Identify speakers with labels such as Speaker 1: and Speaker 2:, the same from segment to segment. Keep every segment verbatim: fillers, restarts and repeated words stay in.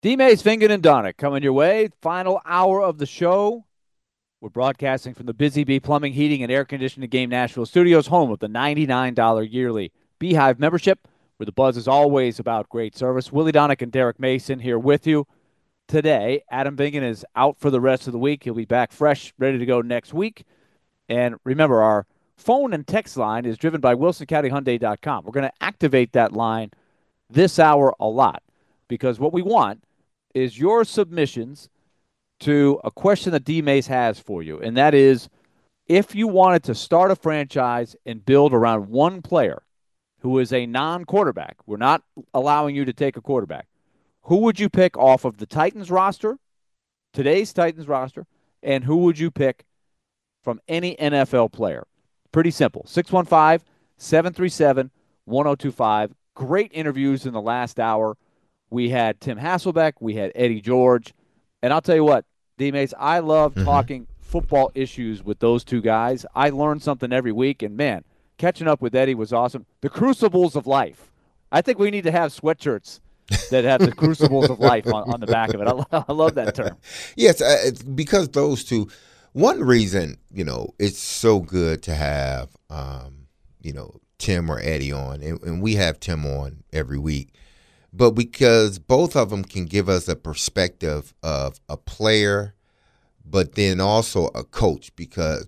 Speaker 1: D-Mace, Vingen, and Donick coming your way. Final hour of the show. We're broadcasting from the Busy Bee Plumbing, Heating, and Air Conditioning Game Nashville Studios, home of the ninety-nine dollars yearly Beehive membership, where the buzz is always about great service. Willie Donick and Derek Mason here with you today. Adam Vingen is out for the rest of the week. He'll be back fresh, ready to go next week. And remember, our phone and text line is driven by Wilson County Hyundai dot com. We're going to activate that line this hour a lot because what we want is your submissions to a question that D-Mace has for you, and that is if you wanted to start a franchise and build around one player who is a non-quarterback, we're not allowing you to take a quarterback, who would you pick off of the Titans roster, today's Titans roster, and who would you pick from any N F L player? Pretty simple. six one five, seven three seven, one oh two five. Great interviews in the last hour. We had Tim Hasselbeck. We had Eddie George. And I'll tell you what, D-Mace, I love mm-hmm. talking football issues with those two guys. I learn something every week. And, man, catching up with Eddie was awesome. The crucibles of life. I think we need to have sweatshirts that have the crucibles of life on, on the back of it. I, I love that term.
Speaker 2: Yes, uh, it's because those two – one reason, you know, it's so good to have, um, you know, Tim or Eddie on. And, and we have Tim on every week. But because both of them can give us a perspective of a player, but then also a coach. Because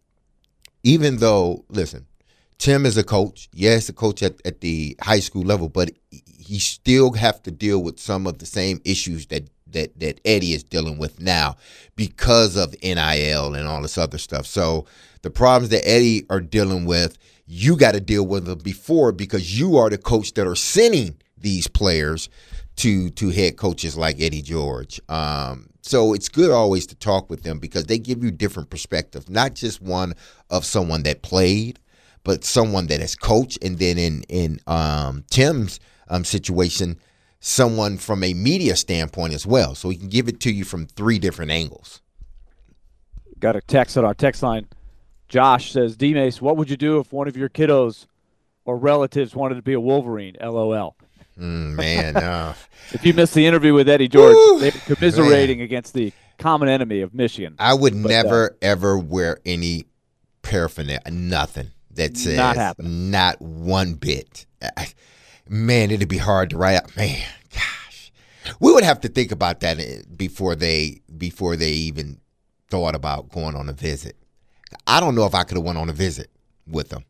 Speaker 2: even though, listen, Tim is a coach. Yes, a coach at, at the high school level, but he still have to deal with some of the same issues that, that, that Eddie is dealing with now because of N I L and all this other stuff. So the problems that Eddie are dealing with, you got to deal with them before because you are the coach that are sending these players to to head coaches like Eddie George. Um, so it's good always to talk with them because they give you different perspectives, not just one of someone that played, but someone that has coached. And then in, in um, Tim's um, situation, someone from a media standpoint as well. So he can give it to you from three different angles.
Speaker 1: Got a text on our text line. Josh says, D-Mace, what would you do if one of your kiddos or relatives wanted to be a Wolverine? L O L.
Speaker 2: Mm, man, uh,
Speaker 1: if you missed the interview with Eddie George, woo, they were commiserating man. against the common enemy of Michigan.
Speaker 2: I would but, never, uh, ever wear any paraphernalia, nothing that says
Speaker 1: not, happening.
Speaker 2: not one bit. Man, it'd be hard to write out. Man, gosh. We would have to think about that before they before they even thought about going on a visit. I don't know if I could have went on a visit with them.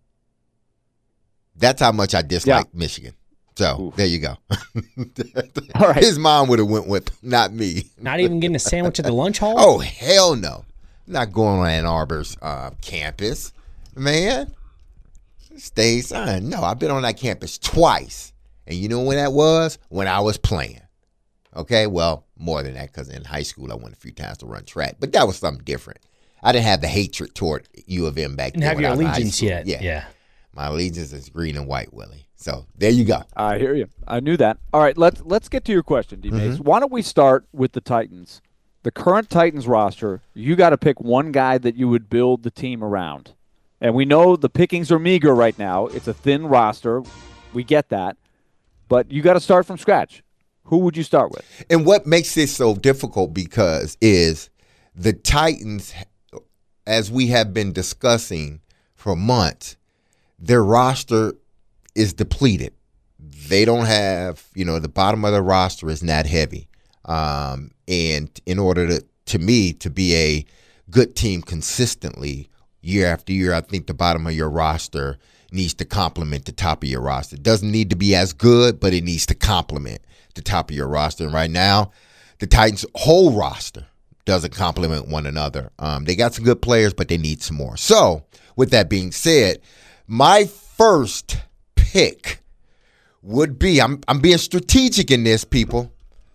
Speaker 2: That's how much I dislike yeah. Michigan. So Oof. there you go.
Speaker 1: All right.
Speaker 2: His mom would have went with him, not me.
Speaker 3: Not even getting a sandwich at the lunch hall?
Speaker 2: Oh, hell no. I'm not going on Ann Arbor's uh, campus, man. Stay son. No, I've been on that campus twice. And you know when that was? When I was playing. Okay, well, more than that because in high school I went a few times to run track. But that was something different. I didn't have the hatred toward U of M back
Speaker 3: then.
Speaker 2: Didn't
Speaker 3: have your allegiance yet.
Speaker 2: Yeah.
Speaker 3: yeah.
Speaker 2: My allegiance is green and white, Willie. So there you go.
Speaker 1: I hear you. I knew that. All right, let's let's get to your question, D-Mace. Mm-hmm. Why don't we start with the Titans? The current Titans roster, you got to pick one guy that you would build the team around. And we know the pickings are meager right now. It's a thin roster. We get that. But you got to start from scratch. Who would you start with?
Speaker 2: And what makes this so difficult because is the Titans, as we have been discussing for months, their roster is depleted. They don't have, you know, the bottom of the roster is not heavy. Um, and in order to, to me, to be a good team consistently year after year, I think the bottom of your roster needs to complement the top of your roster. It doesn't need to be as good, but it needs to complement the top of your roster. And right now, the Titans' whole roster doesn't complement one another. Um, they got some good players, but they need some more. So, with that being said, my first pick would be, I'm I'm being strategic in this, people.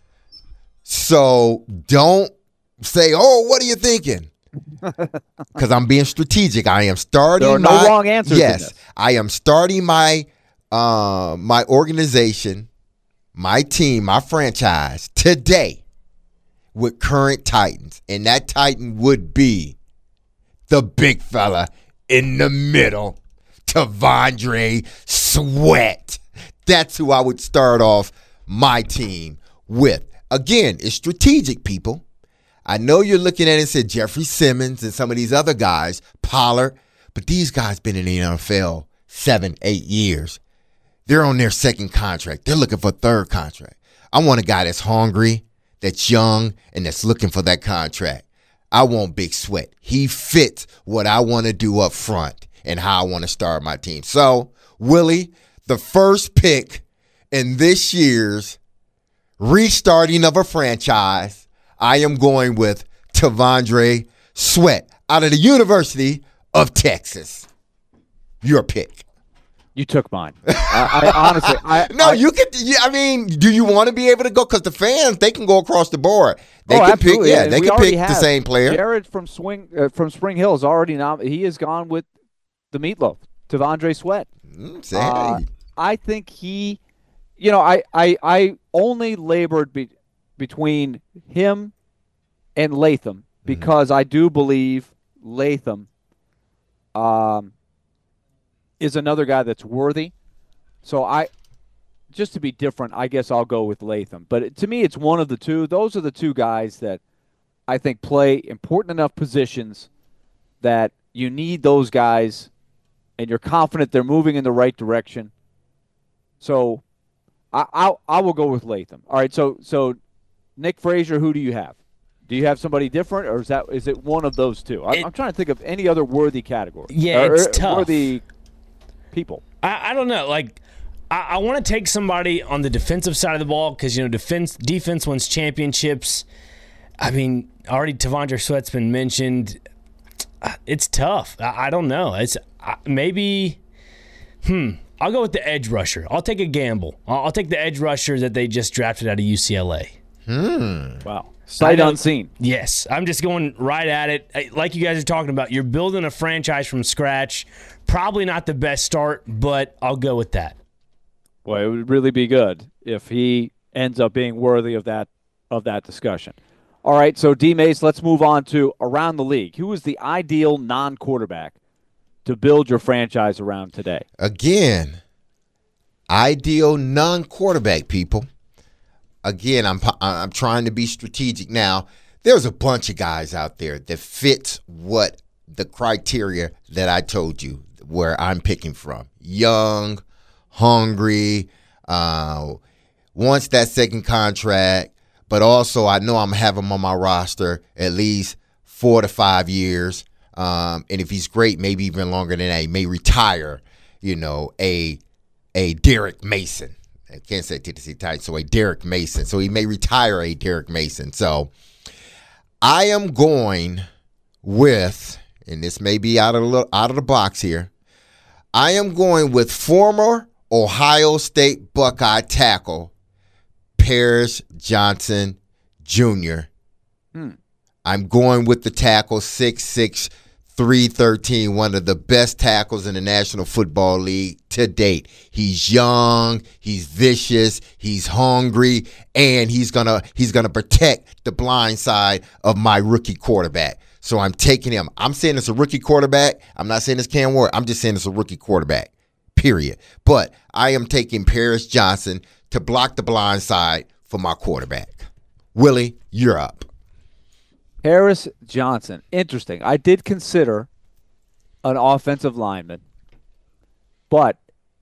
Speaker 2: So don't say, oh, what are you thinking? Because I'm being strategic. I am starting
Speaker 1: There are
Speaker 2: my,
Speaker 1: no wrong answers.
Speaker 2: Yes, I am starting my uh, my organization, my team, my franchise today with current Titans. And that Titan would be the big fella in the middle, T'Vondre Sweat. That's who I would start off my team with. again, it's strategic, people. I know you're looking at it and said Jeffrey Simmons and some of these other guys, Pollard, but these guys been in the N F L seven, eight years. They're on their second contract. They're looking for a third contract. I want a guy that's hungry, that's young, and that's looking for that contract. I want Big Sweat. He fits what I want to do up front and how I want to start my team. So, Willie, the first pick in this year's restarting of a franchise, I am going with T'Vondre Sweat out of the University of Texas. Your pick.
Speaker 1: You took mine. I, I honestly, I
Speaker 2: no,
Speaker 1: I,
Speaker 2: you could. I mean, do you want to be able to go? Because the fans, they can go across the board. They
Speaker 1: oh,
Speaker 2: can
Speaker 1: absolutely.
Speaker 2: pick. Yeah,
Speaker 1: and
Speaker 2: they
Speaker 1: we
Speaker 2: can
Speaker 1: already
Speaker 2: pick
Speaker 1: have
Speaker 2: the same player.
Speaker 1: Jared from Swing uh, from Spring Hill is already nom- He has gone with the Meatloaf, T'Vondre Sweat.
Speaker 2: Mm, say,
Speaker 1: Uh,
Speaker 2: hey.
Speaker 1: I think he, you know, I I, I only labored be, between him and Latham because mm-hmm. I do believe Latham um, is another guy that's worthy. So I, just to be different, I guess I'll go with Latham. But it, to me, it's one of the two. Those are the two guys that I think play important enough positions that you need those guys, and you're confident they're moving in the right direction. So I I, I will go with Latham. All right. So so Nick Frazier, who do you have? Do you have somebody different, or is that is it one of those two? I,
Speaker 3: it,
Speaker 1: I'm trying to think of any other worthy category.
Speaker 3: Yeah,
Speaker 1: or,
Speaker 3: it's
Speaker 1: or
Speaker 3: tough.
Speaker 1: Worthy people.
Speaker 3: I, I don't know. Like, I, I want to take somebody on the defensive side of the ball because, you know, defense defense wins championships. I mean, already T'Vondre Sweat's been mentioned. It's tough. I, I don't know. It's uh, maybe, hmm, I'll go with the edge rusher. I'll take a gamble. I'll, I'll take the edge rusher that they just drafted out of U C L A.
Speaker 2: Hmm.
Speaker 1: Wow. Sight unseen.
Speaker 3: Yes. I'm just going right at it. Like you guys are talking about, you're building a franchise from scratch. Probably not the best start, but I'll go with that.
Speaker 1: Well, it would really be good if he ends up being worthy of that of that discussion. All right, so D-Mace, let's move on to around the league. Who is the ideal non-quarterback to build your franchise around today?
Speaker 2: Again, ideal non-quarterback, people. Again, I'm I'm trying to be strategic now. There's a bunch of guys out there that fits what the criteria that I told you where I'm picking from. Young, hungry, uh, wants that second contract, but also I know I'm going to have him on my roster at least four to five years. Um, and if he's great, maybe even longer than that. He may retire, you know, a a Derek Mason. I can't say Tennessee Titans, so a Derek Mason. So he may retire a Derek Mason. So I am going with, and this may be out of the, out of the box here, I am going with former Ohio State Buckeye tackle Paris Johnson Junior
Speaker 1: Hmm.
Speaker 2: I'm going with the tackle six six, three thirteen, one of the best tackles in the National Football League to date. He's young, he's vicious, he's hungry, and he's gonna he's gonna protect the blind side of my rookie quarterback. So I'm taking him. I'm saying it's a rookie quarterback. I'm not saying it's Cam Ward. I'm just saying it's a rookie quarterback, period. But I am taking Paris Johnson to block the blind side for my quarterback. Willie, you're up.
Speaker 1: Paris Johnson. Interesting. I did consider an offensive lineman, but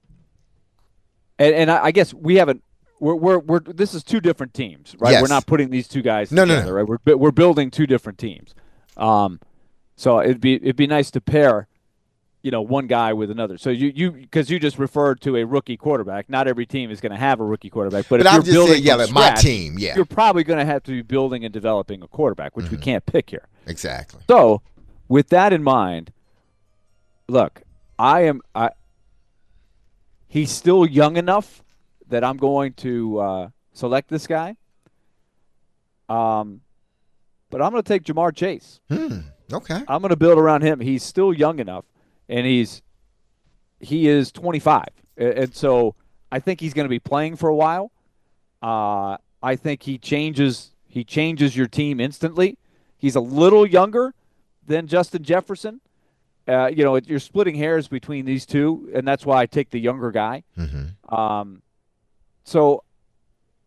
Speaker 1: and, and I, I guess we haven't. We're, we're we're this is two different teams, right?
Speaker 2: Yes.
Speaker 1: We're not putting these two guys
Speaker 2: no,
Speaker 1: together,
Speaker 2: no, no.
Speaker 1: right? We're we're building two different teams. Um, so it'd be it'd be nice to pair, you know, one guy with another. So you you because you just referred to a rookie quarterback. Not every team is going to have a rookie quarterback, but,
Speaker 2: But
Speaker 1: if
Speaker 2: I'm
Speaker 1: you're
Speaker 2: just
Speaker 1: building
Speaker 2: saying, yeah,
Speaker 1: from
Speaker 2: like my
Speaker 1: scratch,
Speaker 2: team, yeah.
Speaker 1: you're probably going to have to be building and developing a quarterback, which
Speaker 2: Mm-hmm.
Speaker 1: we can't pick here.
Speaker 2: Exactly.
Speaker 1: So, with that in mind, look, I am. I, he's still young enough that I'm going to uh, select this guy. Um, but I'm going to take Jamar Chase.
Speaker 2: Hmm. Okay.
Speaker 1: I'm going to build around him. He's still young enough, and he's he is twenty-five, and so I think he's going to be playing for a while. Uh, I think he changes he changes your team instantly. He's a little younger than Justin Jefferson. Uh, you know, you're splitting hairs between these two, and that's why I take the younger guy.
Speaker 2: Mm-hmm.
Speaker 1: Um, so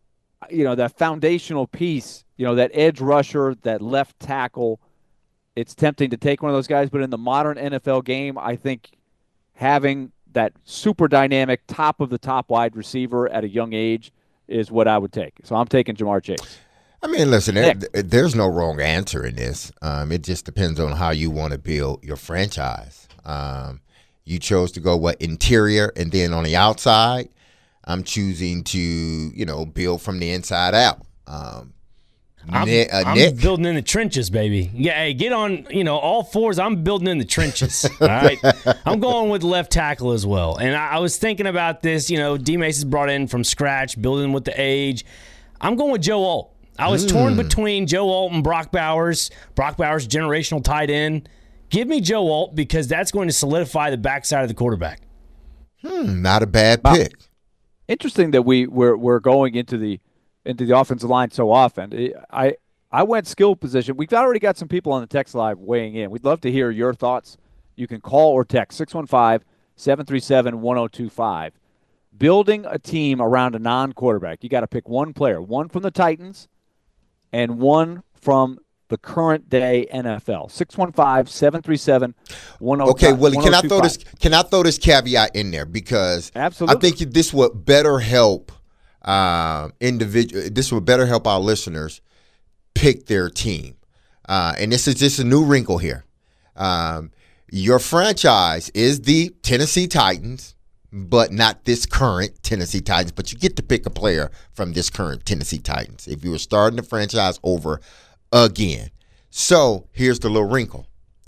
Speaker 1: you know, that foundational piece, you know, that edge rusher, that left tackle. It's tempting to take one of those guys, but in the modern N F L game, I think having that super dynamic top of the top wide receiver at a young age is what I would take. So I'm taking Ja'Marr Chase.
Speaker 2: I mean, listen, there, there's no wrong answer in this. Um, it just depends on how you want to build your franchise. Um, you chose to go, what, interior, and then on the outside, I'm choosing to, you know, build from the inside out. Um,
Speaker 3: I'm,
Speaker 2: Nick, uh,
Speaker 3: I'm
Speaker 2: Nick?
Speaker 3: building in the trenches, baby. Yeah, hey, get on, you know, all fours. I'm building in the trenches. All right. I'm going with left tackle as well. And I, I was thinking about this, you know, D Mace is brought in from scratch, building with the age. I'm going with Joe Alt. I was mm. torn between Joe Alt and Brock Bowers. Brock Bowers, generational tight end. Give me Joe Alt because that's going to solidify the backside of the quarterback.
Speaker 2: Hmm, not a bad
Speaker 1: wow.
Speaker 2: pick.
Speaker 1: Interesting that we we're we're going into the into the offensive line so often. I I went skill position. We've already got some people on the text live weighing in. We'd love to hear your thoughts. You can call or text six one five, seven three seven, one oh two five. Building a team around a non-quarterback, you got to pick one player, one from the Titans and one from the current day N F L. six one five, seven three seven, one oh two five.
Speaker 2: Okay, Willie, can I throw this can I throw this caveat in there because
Speaker 1: Absolutely.
Speaker 2: I think this would better help uh, individual this would better help our listeners pick their team. Uh, and this is just a new wrinkle here. Um, your franchise is the Tennessee Titans, but not this current Tennessee Titans, but you get to pick a player from this current Tennessee Titans if you were starting the franchise over again. So here's the little wrinkle.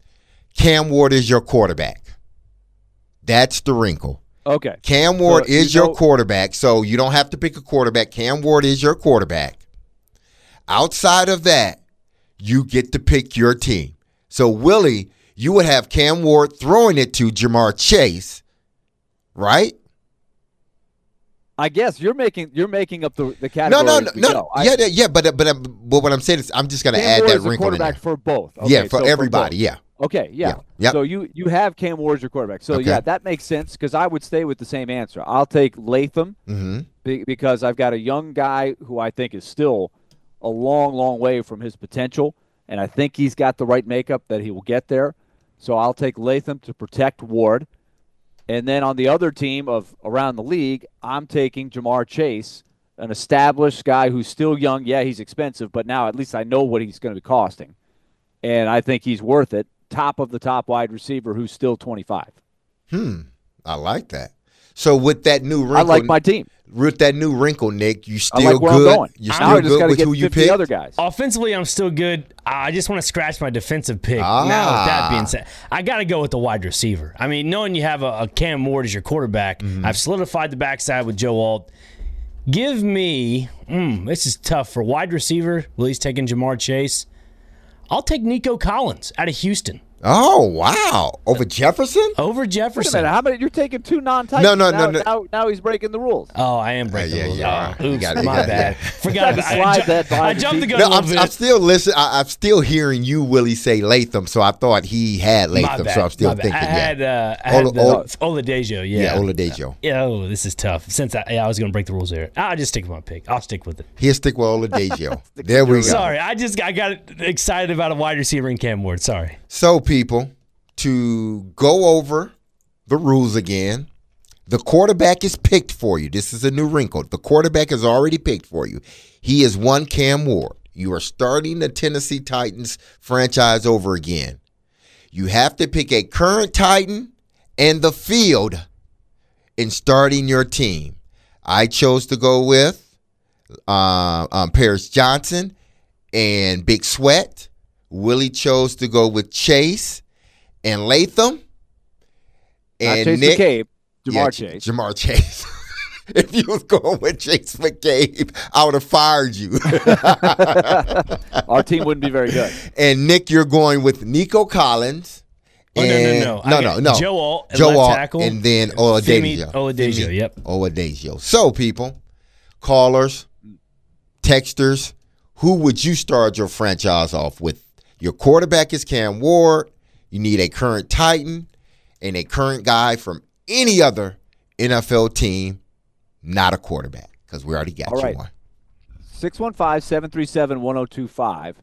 Speaker 2: Cam Ward is your quarterback. That's the wrinkle.
Speaker 1: Okay.
Speaker 2: Cam Ward
Speaker 1: so
Speaker 2: is
Speaker 1: you
Speaker 2: your
Speaker 1: know-
Speaker 2: quarterback, so you don't have to pick a quarterback. Cam Ward is your quarterback. Outside of that, you get to pick your team. So, Willie, you would have Cam Ward throwing it to Ja'Marr Chase, right?
Speaker 1: I guess you're making you're making up the, the
Speaker 2: No,
Speaker 1: category.
Speaker 2: no,
Speaker 1: as
Speaker 2: no,
Speaker 1: we
Speaker 2: no.
Speaker 1: go. I-
Speaker 2: Yeah, yeah, yeah, but but but what I'm saying is, I'm just going to
Speaker 1: Cam
Speaker 2: add
Speaker 1: Ward
Speaker 2: that
Speaker 1: is a
Speaker 2: wrinkle in
Speaker 1: quarterback
Speaker 2: there.
Speaker 1: for both. Okay,
Speaker 2: yeah, for
Speaker 1: so
Speaker 2: everybody.
Speaker 1: both.
Speaker 2: Yeah.
Speaker 1: Okay, yeah.
Speaker 2: Yeah, yep.
Speaker 1: So you you have Cam Ward as your quarterback. So
Speaker 2: Okay.
Speaker 1: yeah, that makes sense because I would stay with the same answer. I'll take Latham
Speaker 2: Mm-hmm.
Speaker 1: be, because I've got a young guy who I think is still a long, long way from his potential, and I think he's got the right makeup that he will get there. So I'll take Latham to protect Ward. And then on the other team of around the league, I'm taking Ja'Marr Chase, an established guy who's still young. Yeah, he's expensive, but now at least I know what he's going to be costing. And I think he's worth it. Top of the top wide receiver who's still twenty-five.
Speaker 2: Hmm. I like that. So with that new wrinkle,
Speaker 1: I like my team.
Speaker 2: With that new wrinkle, Nick, you
Speaker 1: I
Speaker 2: still
Speaker 1: like where
Speaker 2: good?
Speaker 1: I'm going.
Speaker 2: You're
Speaker 1: Now I
Speaker 2: still
Speaker 1: just
Speaker 2: good
Speaker 1: got to
Speaker 2: with
Speaker 1: get
Speaker 2: who you
Speaker 1: fifty
Speaker 2: picked?
Speaker 1: other guys.
Speaker 3: Offensively, I'm still good. I just want to scratch my defensive pick.
Speaker 2: Ah.
Speaker 3: Now, with that being said, I got to go with the wide receiver. I mean, knowing you have a, a Cam Ward as your quarterback,
Speaker 2: Mm-hmm.
Speaker 3: I've solidified the backside with Joe Alt. Give me, mm, this is tough for wide receiver. Willie's taking Ja'Marr Chase. I'll take Nico Collins out of Houston
Speaker 2: Oh, wow. Over Jefferson?
Speaker 3: over
Speaker 1: Wait a
Speaker 3: Jefferson.
Speaker 1: minute. How many? You're taking two non-Titans.
Speaker 2: No, no,
Speaker 1: now,
Speaker 2: no, no.
Speaker 1: Now, now he's breaking the rules.
Speaker 3: Oh, I am breaking
Speaker 2: Uh, yeah,
Speaker 3: the rules.
Speaker 2: yeah.
Speaker 3: Oh,
Speaker 2: You
Speaker 3: oops,
Speaker 2: gotta- you
Speaker 3: my
Speaker 2: gotta-
Speaker 3: bad.
Speaker 2: yeah.
Speaker 3: Forgot
Speaker 1: to
Speaker 3: about
Speaker 1: slide
Speaker 3: I, ju-
Speaker 1: that by
Speaker 3: I
Speaker 1: the
Speaker 3: jumped the
Speaker 1: deep-
Speaker 3: gun
Speaker 2: No,
Speaker 3: a little
Speaker 2: I'm,
Speaker 3: bit.
Speaker 2: I'm still listening. I, I'm still hearing you, Willie, say Latham, so I thought he had
Speaker 3: My
Speaker 2: Latham,
Speaker 3: bad,
Speaker 2: so I'm still
Speaker 3: my bad.
Speaker 2: thinking,
Speaker 3: I had,
Speaker 2: yeah.
Speaker 3: uh, I had
Speaker 2: Ola-
Speaker 3: the
Speaker 2: Ola-
Speaker 3: Oladejo, yeah.
Speaker 2: Yeah, Oladejo.
Speaker 3: Yeah, oh, this is tough. Since I, yeah, I was going to break the rules there. I'll just stick with my pick. I'll stick with it.
Speaker 2: He'll stick with Oladejo. There we go.
Speaker 3: Sorry, I just I got excited about a wide receiver in Cam Ward. Sorry.
Speaker 2: So, people, to go over the rules again, the quarterback is picked for you. This is a new wrinkle. The quarterback is already picked for you. He is one Cam Ward. You are starting the Tennessee Titans franchise over again. You have to pick a current Titan and the field in starting your team. I chose to go with uh, um, Paris Johnson and Big Sweat. Willie chose to go with Chase and Latham.
Speaker 1: Not
Speaker 2: And
Speaker 1: Chase
Speaker 2: Nick,
Speaker 1: McCabe. Ja'Marr
Speaker 2: yeah,
Speaker 1: Chase.
Speaker 2: Ja'Marr Chase. If you was going with Chase McCabe, I would have fired you.
Speaker 1: Our team wouldn't be very good.
Speaker 2: And Nick, you're going with Nico Collins.
Speaker 3: Oh, no, no,
Speaker 2: and-
Speaker 3: no. I
Speaker 2: no,
Speaker 3: got
Speaker 2: no, no.
Speaker 3: Joe Alt,
Speaker 2: Joe
Speaker 3: left
Speaker 2: Alt,
Speaker 3: tackle.
Speaker 2: and then
Speaker 3: Femi
Speaker 2: Oladejo.
Speaker 3: Oladejo,
Speaker 2: Femi
Speaker 3: yep.
Speaker 2: Oladejo. So, people, callers, texters, who would you start your franchise off with? Your quarterback is Cam Ward. You need a current Titan and a current guy from any other N F L team, not a quarterback, because we already got
Speaker 1: All
Speaker 2: you
Speaker 1: right.
Speaker 2: one.
Speaker 1: six one five, seven three seven, one oh two five.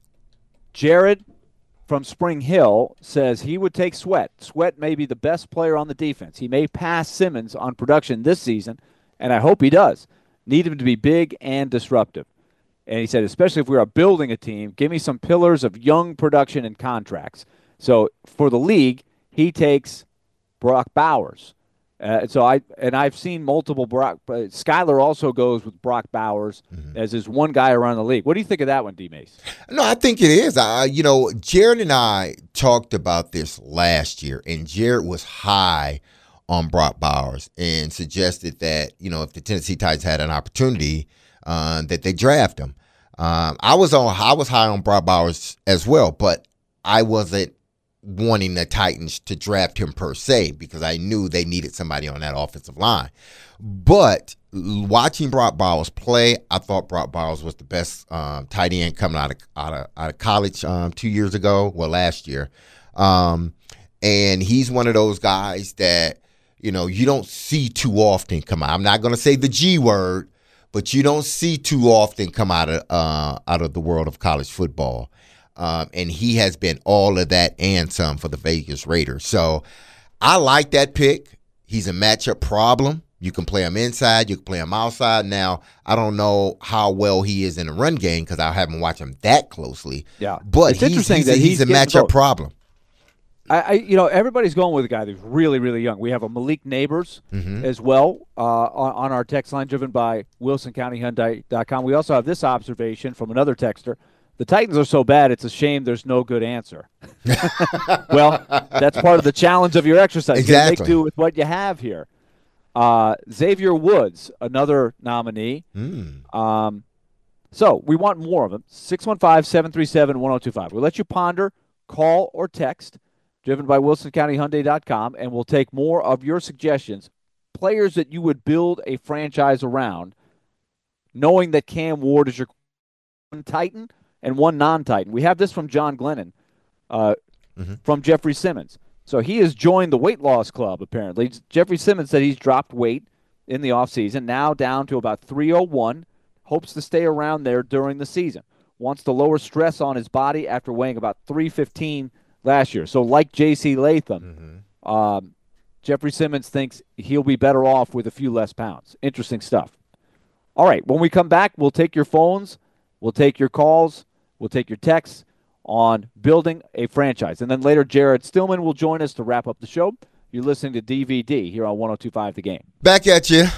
Speaker 1: Jared from Spring Hill says he would take Sweat. Sweat may be the best player on the defense. He may pass Simmons on production this season, and I hope he does. Need him to be big and disruptive. And he said, especially if we are building a team, give me some pillars of young production and contracts. So for the league, he takes Brock Bowers. Uh, so I and I've seen multiple Brock. Uh, Skyler also goes with Brock Bowers mm-hmm. as his one guy around the league. What do you think of that one, D. Mace?
Speaker 2: No, I think it is. I, you know, Jared and I talked about this last year, and Jared was high on Brock Bowers and suggested that, you know, if the Tennessee Titans had an opportunity, uh, that they draft him. Um, I was on. I was high on Brock Bowers as well, but I wasn't wanting the Titans to draft him per se because I knew they needed somebody on that offensive line. But watching Brock Bowers play, I thought Brock Bowers was the best um, tight end coming out of out of, out of college um, two years ago, well, last year. Um, and he's one of those guys that, you know, you don't see too often come out. I'm not going to say the G word, but you don't see too often come out of uh, out of the world of college football. Um, and he has been all of that and some for the Vegas Raiders. So I like that pick. He's a matchup problem. You can play him inside. You can play him outside. Now, I don't know how well he is in the run game because I haven't watched him that closely.
Speaker 1: Yeah,
Speaker 2: but
Speaker 1: it's
Speaker 2: he's,
Speaker 1: interesting
Speaker 2: he's,
Speaker 1: that
Speaker 2: a, he's, he's a matchup both. problem.
Speaker 1: I, I, you know, everybody's going with a guy that's really, really young. We have a Malik Neighbors mm-hmm. as well uh, on, on our text line driven by Wilson County Hyundai dot com. We also have this observation from another texter. The Titans are so bad, it's a shame there's no good answer. Well, that's part of the challenge of your exercise.
Speaker 2: Exactly.
Speaker 1: You make do with what you have here. Uh, Xavier Woods, another nominee. Mm. Um, so we want more of them. six one five, seven three seven, one oh two five. We'll let you ponder, call, or text, driven by Wilson County Hyundai dot com, and we'll take more of your suggestions, players that you would build a franchise around, knowing that Cam Ward is your Titan and one non-Titan. We have this from John Glennon uh, mm-hmm. from Jeffrey Simmons. So he has joined the weight loss club, apparently. Jeffrey Simmons said he's dropped weight in the offseason, now down to about three oh one, hopes to stay around there during the season, wants to lower stress on his body after weighing about three fifteen last year. So like J C Latham, mm-hmm. um, Jeffrey Simmons thinks he'll be better off with a few less pounds. Interesting stuff. All right, when we come back, we'll take your phones, we'll take your calls, we'll take your texts on building a franchise. And then later, Jared Stillman will join us to wrap up the show. You're listening to D V D here on one oh two point five The Game.
Speaker 2: Back at you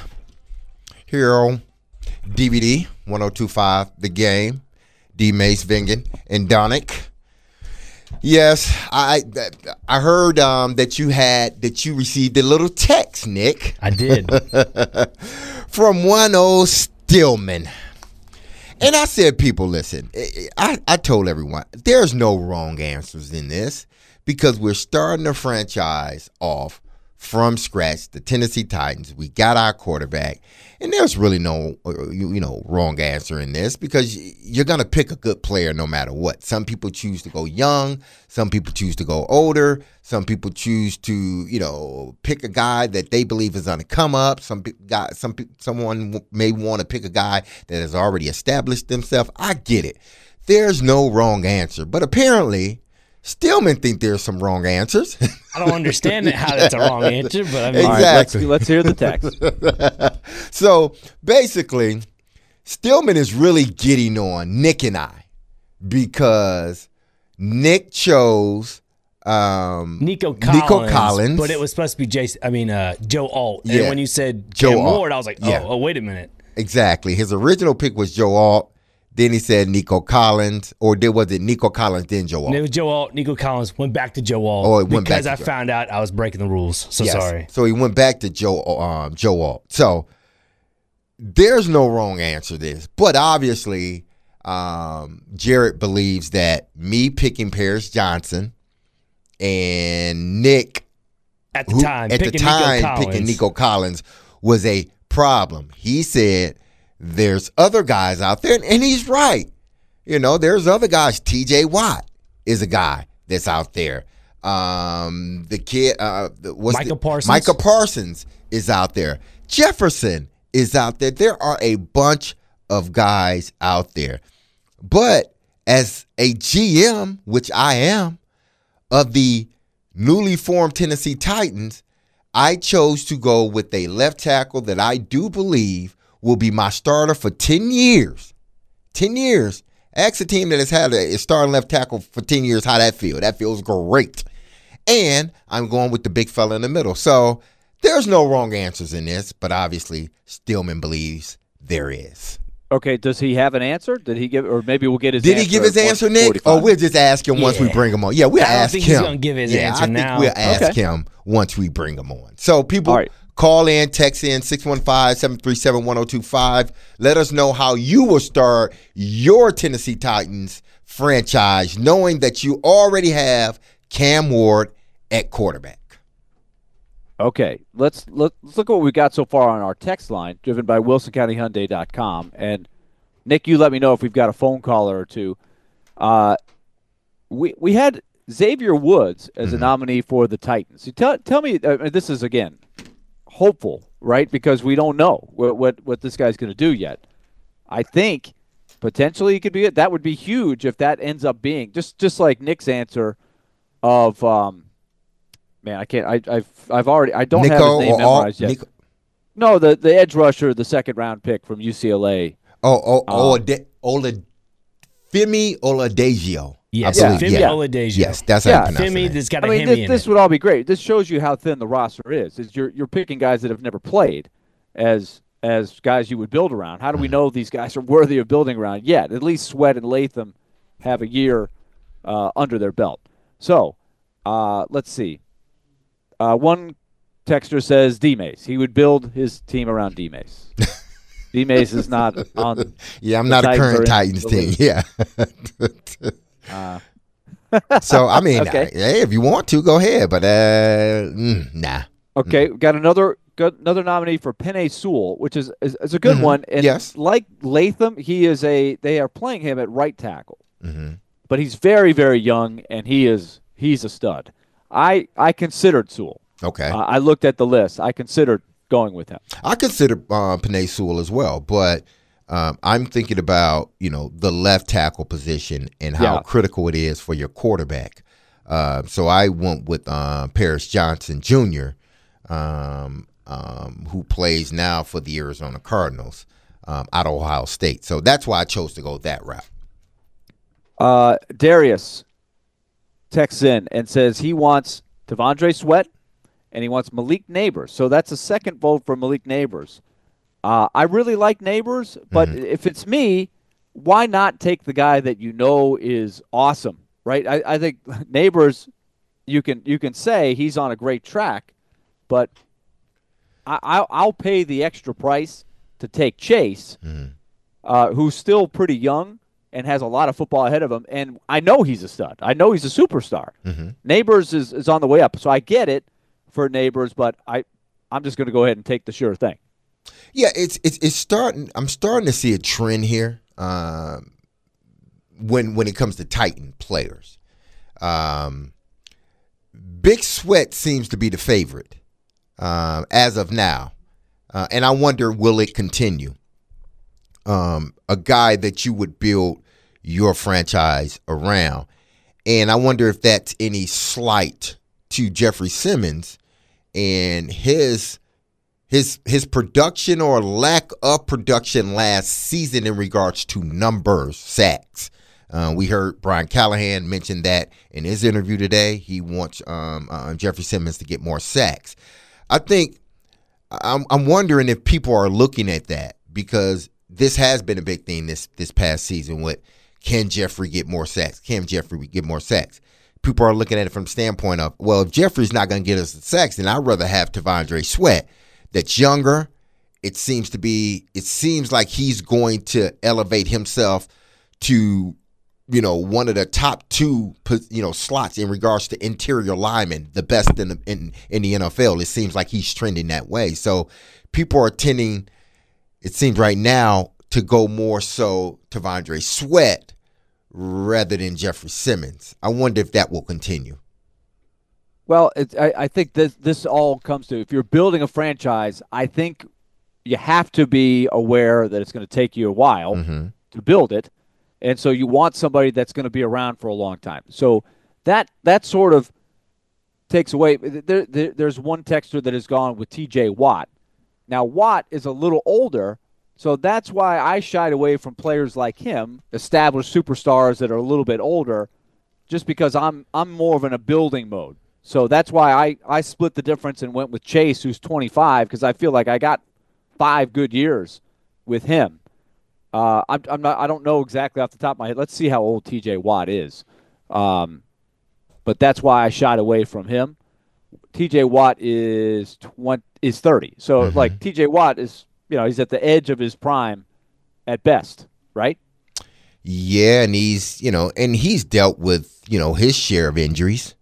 Speaker 2: here on D V D, one oh two point five The Game. D. Mace, Vingen, and Donick. Yes, I I heard um, that you had that you received a little text, Nick.
Speaker 3: I did.
Speaker 2: From one old Stillman. And I said, people, listen, I, I told everyone, there's no wrong answers in this because we're starting a franchise off from scratch, the Tennessee Titans. We got our quarterback, and there's really no, you know, wrong answer in this because you're going to pick a good player no matter what. Some people choose to go young. Some people choose to go older. Some people choose to, you know, pick a guy that they believe is going to come up. Some guy, some someone may want to pick a guy that has already established themselves. I get it. There's no wrong answer, but apparently Stillman think there's some wrong answers.
Speaker 3: I don't understand how that's a wrong answer, but I mean,
Speaker 2: exactly.
Speaker 1: All right, let's, let's hear the text.
Speaker 2: So basically, Stillman is really getting on Nick and I because Nick chose um,
Speaker 3: Nico Collins,
Speaker 2: Nico Collins,
Speaker 3: but it was supposed to be Jason. I mean, uh, Joe Alt.
Speaker 2: Yeah.
Speaker 3: And when you said
Speaker 2: Joe
Speaker 3: Cam
Speaker 2: Alt.
Speaker 3: Ward, I was like, oh,
Speaker 2: Yeah.
Speaker 3: oh, wait a minute.
Speaker 2: Exactly. His original pick was Joe Alt. Then he said Nico Collins, or did was it Nico Collins, then Joe Alt?
Speaker 3: And it was Joe Alt. Nico Collins went back to Joe Alt.
Speaker 2: Oh, it went
Speaker 3: because
Speaker 2: back
Speaker 3: I
Speaker 2: to Joe.
Speaker 3: found out I was breaking the rules. So
Speaker 2: Yes.
Speaker 3: sorry.
Speaker 2: So he went back to Joe um, Joe Alt. So there's no wrong answer to this. But obviously, um, Jarrett believes that me picking Paris Johnson and Nick
Speaker 3: At the
Speaker 2: who,
Speaker 3: time,
Speaker 2: at the
Speaker 3: picking
Speaker 2: time
Speaker 3: Nico Collins.
Speaker 2: picking Nico Collins was a problem. He said there's other guys out there, and he's right. You know, there's other guys. T J Watt is a guy that's out there. Um, the kid, uh, what's
Speaker 3: Micah
Speaker 2: the,
Speaker 3: Parsons.
Speaker 2: Micah Parsons is out there. Jefferson is out there. There are a bunch of guys out there. But as a G M, which I am, of the newly formed Tennessee Titans, I chose to go with a left tackle that I do believe will be my starter for ten years. ten years. Ask a team that has had a starting left tackle for ten years how that feels. That feels great. And I'm going with the big fella in the middle. So there's no wrong answers in this, but obviously Stillman believes there is.
Speaker 1: Okay, does he have an answer? Did he give, or maybe we'll get his
Speaker 2: Did
Speaker 1: answer
Speaker 2: he give his
Speaker 1: at
Speaker 2: answer,
Speaker 1: one
Speaker 2: Nick?
Speaker 1: forty-five.
Speaker 2: Or we'll just ask him once
Speaker 3: Yeah.
Speaker 2: we bring him on. Yeah, we'll
Speaker 3: I don't
Speaker 2: ask
Speaker 3: think
Speaker 2: him.
Speaker 3: he's gonna give his
Speaker 2: yeah,
Speaker 3: answer
Speaker 2: I think
Speaker 3: now.
Speaker 2: we'll ask
Speaker 1: Okay.
Speaker 2: him once we bring him on. So people
Speaker 1: All right.
Speaker 2: call in, text in six one five, seven three seven, one oh two five. Let us know how you will start your Tennessee Titans franchise, knowing that you already have Cam Ward at quarterback.
Speaker 1: Okay, let's look, let's look at what we got so far on our text line, driven by Wilson County Hyundai dot com. And Nick, you let me know if we've got a phone caller or two. Uh, we we had Xavier Woods as
Speaker 2: Mm-hmm.
Speaker 1: a nominee for the Titans. So tell tell me, uh, this is again hopeful, right? Because we don't know what what, what this guy's going to do yet. I think potentially he could be it. That would be huge if that ends up being just just like Nick's answer of. Um, Man, I can't. I, I've I've already. I don't
Speaker 2: Nico
Speaker 1: have his name
Speaker 2: or all,
Speaker 1: memorized yet.
Speaker 2: Nico,
Speaker 1: No, the the edge rusher, the second round pick from U C L A.
Speaker 2: oh, oh, oh,
Speaker 1: Um,
Speaker 2: Olade, Olade, Femi Oladipo.
Speaker 3: Yes,
Speaker 2: I believe,
Speaker 3: Femi
Speaker 2: yeah.
Speaker 3: Oladipo.
Speaker 2: Yes, that's
Speaker 1: Yeah,
Speaker 2: how you pronounce
Speaker 3: Femi
Speaker 2: it.
Speaker 3: that's got
Speaker 1: I
Speaker 3: a
Speaker 1: mean,
Speaker 3: Hemi
Speaker 1: this,
Speaker 3: in
Speaker 1: this
Speaker 3: it.
Speaker 1: would all be great. This shows you how thin the roster is. Is you're you're picking guys that have never played as as guys you would build around. How do we know these guys are worthy of building around yet? At least Sweat and Latham have a year uh, under their belt. So uh, let's see. Uh, one texter says D-Mace. He would build his team around D-Mace. D-Mace is not on.
Speaker 2: Yeah, I'm
Speaker 1: the
Speaker 2: not a
Speaker 1: Titans are
Speaker 2: current
Speaker 1: in
Speaker 2: Titans
Speaker 1: the
Speaker 2: team.
Speaker 1: league.
Speaker 2: Yeah.
Speaker 1: Uh,
Speaker 2: So I mean,
Speaker 1: Okay.
Speaker 2: uh, hey, if you want to, go ahead. But uh, mm, nah.
Speaker 1: Okay, we got another good, another nominee for Penei Sewell, which is is, is a good
Speaker 2: Mhm.
Speaker 1: one. And
Speaker 2: Yes.
Speaker 1: like Latham, he is a. They are playing him at right tackle,
Speaker 2: Mm-hmm.
Speaker 1: but he's very very young, and he is he's a stud. I I considered Sewell.
Speaker 2: Okay.
Speaker 1: Uh, I looked at the list. I considered going with him.
Speaker 2: I consider uh, Penei Sewell as well, but um, I'm thinking about you know the left tackle position and how
Speaker 1: Yeah.
Speaker 2: critical it is for your quarterback. Uh, so I went with uh, Paris Johnson Junior, um, um, who plays now for the Arizona Cardinals um, out of Ohio State. So that's why I chose to go that route.
Speaker 1: Uh, Darius texts in and says he wants Devondre Sweat and he wants Malik Neighbors. So that's a second vote for Malik Neighbors. Uh, I really like Neighbors, but if it's me, why not take the guy that you know is awesome, right? I, I think Neighbors, you can you can say he's on a great track, but I, I'll, I'll pay the extra price to take Chase, uh, who's still pretty young and has a lot of football ahead of him. And I know he's a stud. I know he's a superstar. Neighbors is, is on the way up. So I get it for Neighbors, but I, I'm just going to go ahead and take the sure thing.
Speaker 2: Yeah, it's it's it's starting. I'm starting to see a trend here um, when when it comes to Titan players. Um, Big Sweat seems to be the favorite um, as of now, uh, and I wonder will it continue? Um, a guy that you would build your franchise around, and I wonder if that's any slight to Jeffrey Simmons and his. His his production or lack of production last season in regards to numbers, sacks. Uh, we heard Brian Callahan mention that in his interview today. He wants um, uh, Jeffrey Simmons to get more sacks. I think I'm, I'm wondering if people are looking at that because this has been a big thing this this past season with can Jeffrey get more sacks? Can Jeffrey get more sacks? People are looking at it from the standpoint of, well, if Jeffrey's not going to get us the sacks, then I'd rather have Devondre Sweat. That's younger. It seems to be. It seems like he's going to elevate himself to, you know, one of the top two, you know, slots in regards to interior linemen, the best in the in, in the N F L. It seems like he's trending that way. So people are tending, it seems right now, to go more so to Devondre Sweat rather than Jeffrey Simmons. I wonder if that will continue.
Speaker 1: Well, it's, I, I think this this all comes to if you're building a franchise. I think you have to be aware that it's going to take you a while
Speaker 2: Mm-hmm.
Speaker 1: to build it. And so you want somebody that's going to be around for a long time. So that that sort of takes away. There, there, there's one texter that has gone with T J Watt. Now, Watt is a little older, so that's why I shied away from players like him, established superstars that are a little bit older, just because I'm I'm more of in a building mode. So that's why I, I split the difference and went with Chase, who's twenty-five, because I feel like I got five good years with him. Uh, I'm, I'm not. I don't know exactly off the top of my head. Let's see how old T J Watt is. Um, but that's why I shied away from him. T J Watt is twenty, is thirty. So
Speaker 2: Mm-hmm.
Speaker 1: like T J Watt is, you know, he's at the edge of his prime, at best, right?
Speaker 2: Yeah, and he's, you know, and he's dealt with, you know, his share of injuries.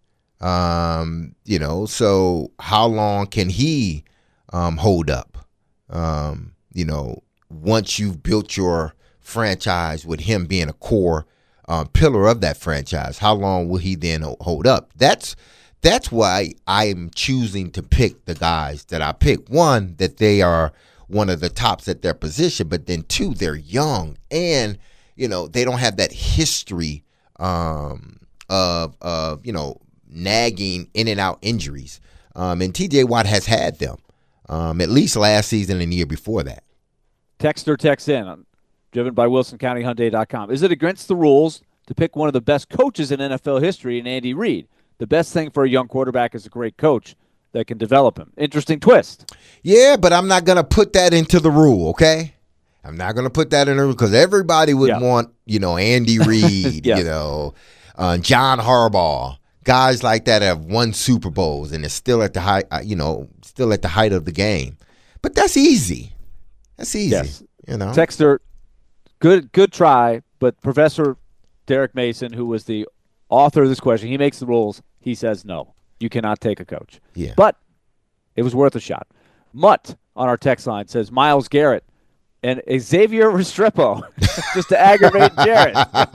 Speaker 2: Um, you know, so how long can he um, hold up? Um, you know, once you've built your franchise with him being a core uh, pillar of that franchise, how long will he then hold up? That's that's why I'm choosing to pick the guys that I pick. One, that they are one of the tops at their position, but then two, they're young and, you know, they don't have that history um, of, of, you know, nagging in and out injuries. Um, and T J Watt has had them, um, at least last season and the year before that.
Speaker 1: Texter texts in, driven by Wilson County Hyundai dot com. Is it against the rules to pick one of the best coaches in N F L history in Andy Reid? The best thing for a young quarterback is a great coach that can develop him. Interesting twist.
Speaker 2: Yeah, but I'm not going to put that into the rule, okay? I'm not going to put that in the rule because everybody would
Speaker 1: Yeah.
Speaker 2: want, you know, Andy Reid,
Speaker 1: Yeah.
Speaker 2: you know, uh, John Harbaugh, guys like that have won Super Bowls and is still at the height, uh, you know, still at the height of the game. But that's easy. That's easy,
Speaker 1: Yes.
Speaker 2: you know.
Speaker 1: Texter, good good try, but Professor Derek Mason, who was the author of this question, he makes the rules. He says no. You cannot take a coach.
Speaker 2: Yeah.
Speaker 1: But it was worth a shot. Mutt on our text line says Myles Garrett and Xavier Restrepo just to aggravate Jarrett.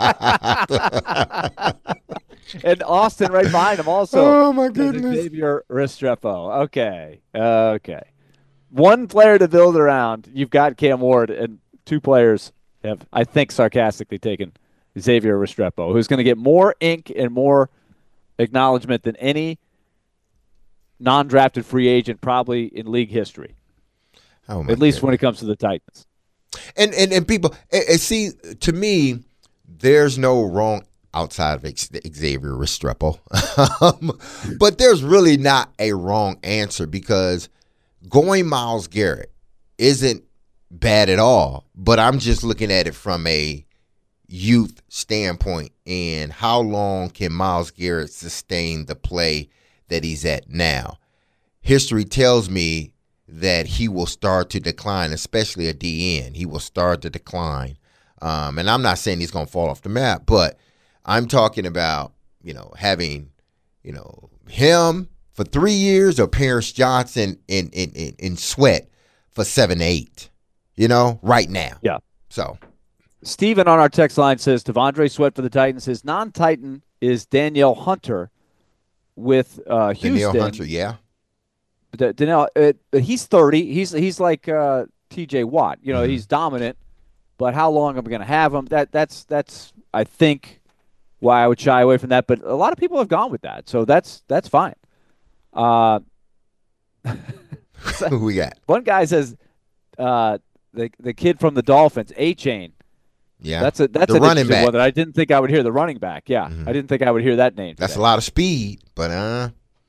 Speaker 1: And Austin right behind him also.
Speaker 2: Oh, my
Speaker 1: says
Speaker 2: goodness.
Speaker 1: Xavier Restrepo. Okay. Okay. One player to build around. You've got Cam Ward, and two players have, I think, sarcastically taken Xavier Restrepo, who's going to get more ink and more acknowledgement than any non-drafted free agent probably in league history,
Speaker 2: Oh my
Speaker 1: at least
Speaker 2: goodness.
Speaker 1: when it comes to the Titans.
Speaker 2: And and and people, and, and see, to me, there's no wrong outside of X- Xavier Restrepo, um, but there's really not a wrong answer because going Myles Garrett isn't bad at all. But I'm just looking at it from a youth standpoint and how long can Myles Garrett sustain the play that he's at now. History tells me that he will start to decline, especially a D N. He will start to decline. Um, and I'm not saying he's going to fall off the map, but I'm talking about, you know, having, you know, him for three years or Paris Johnson in, in, in, in Sweat for seven, eight, you know, right now.
Speaker 1: Yeah.
Speaker 2: So.
Speaker 1: Steven on our text line says Devondre Sweat for the Titans. His non-Titan is Danielle Hunter with uh, Houston.
Speaker 2: Danielle Hunter, yeah.
Speaker 1: D- Danielle, uh, he's thirty. He's he's like uh, T J Watt. You know,
Speaker 2: Mm-hmm.
Speaker 1: he's dominant. But how long am I going to have him? That that's that's I think why I would shy away from that. But a lot of people have gone with that, so that's that's fine. Uh,
Speaker 2: Who we got?
Speaker 1: one guy says uh, the the kid from the Dolphins, A-Chain.
Speaker 2: Yeah.
Speaker 1: That's a that's
Speaker 2: the
Speaker 1: an
Speaker 2: running
Speaker 1: interesting
Speaker 2: back.
Speaker 1: one that I didn't think I would hear. The running back, yeah,
Speaker 2: Mhm.
Speaker 1: I didn't think I would hear that name.
Speaker 2: That's
Speaker 1: today.
Speaker 2: a lot of speed, but uh.